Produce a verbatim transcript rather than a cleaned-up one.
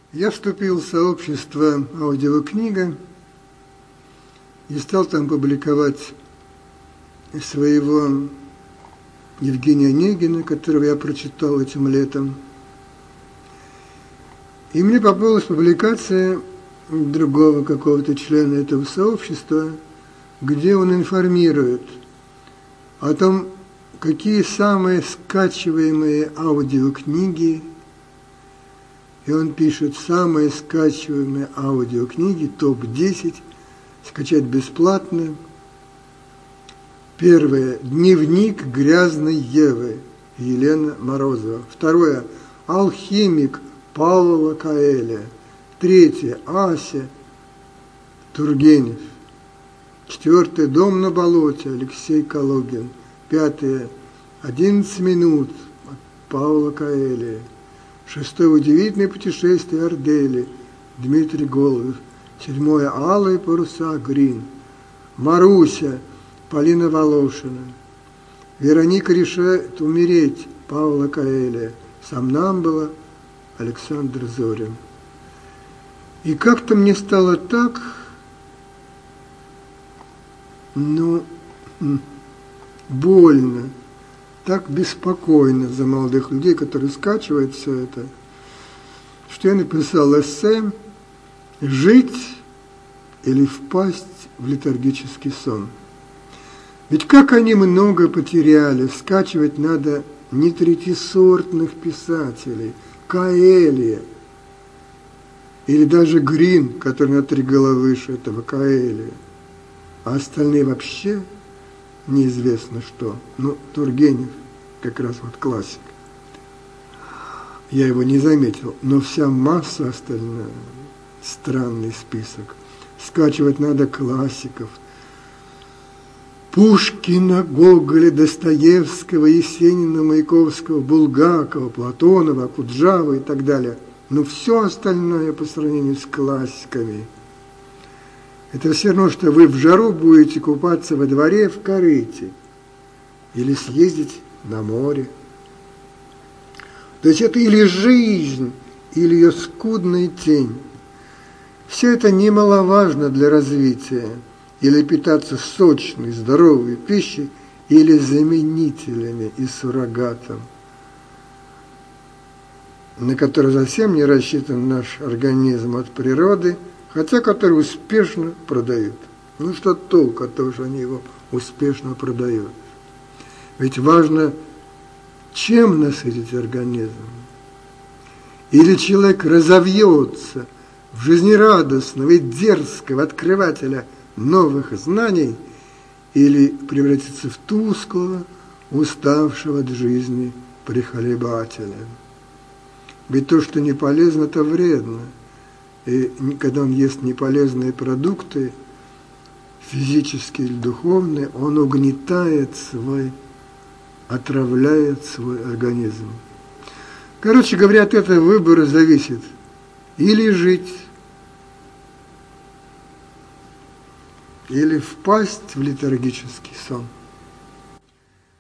Я вступил в сообщество «Аудиокнига» и стал там публиковать своего Евгения Онегина, которого я прочитал этим летом. И мне попалась публикация другого какого-то члена этого сообщества, где он информирует о том, какие самые скачиваемые аудиокниги. И он пишет: самые скачиваемые аудиокниги, топ десять, скачать бесплатно. Первое. «Дневник грязной Евы» Елена Морозова. Второе. «Алхимик» Паула Коэльо. Третье. «Ася» Тургенев. Четвертое. «Дом на болоте» Алексей Калугин. Пятое. «Одиннадцать минут» Паула Коэльо. Шестое. «Удивительное путешествие Ордели» Дмитрий Голубев. Седьмое. «Алые паруса» Грин. «Маруся» Полина Волошина. «Вероника решает умереть» Паула Коэльо. «Сомнамбула» Александр Зорин. И как-то мне стало так, ну, больно, так беспокойно за молодых людей, которые скачивают все это, что я написал эссе «Жить или впасть в летаргический сон». Ведь как они много потеряли, скачивать надо не третьесортных писателей, Коэльо, или даже Грин, который на три головы выше этого Коэльо, а остальные вообще неизвестно что. Ну, Тургенев как раз вот классик. Я его не заметил, но вся масса остальная, странный список. Скачивать надо классиков. Пушкина, Гоголя, Достоевского, Есенина, Маяковского, Булгакова, Платонова, Куджавы и так далее. Но все остальное по сравнению с классиками – это все равно, что вы в жару будете купаться во дворе в корыте или съездить на море. То есть это или жизнь, или ее скудная тень. Все это немаловажно для развития. Или питаться сочной, здоровой пищей, или заменителями и суррогатом, на который совсем не рассчитан наш организм от природы, хотя который успешно продают. Ну что толку от того, что они его успешно продают? Ведь важно, чем насытить организм. Или человек разовьется в жизнерадостного и дерзкого открывателя новых знаний, или превратиться в тусклого, уставшего от жизни прихлебателя. Ведь то, что не полезно, это вредно. И когда он ест неполезные продукты, физические или духовные, он угнетает свой, отравляет свой организм. Короче говоря, от этого выбора зависит или жить, или впасть в летаргический сон.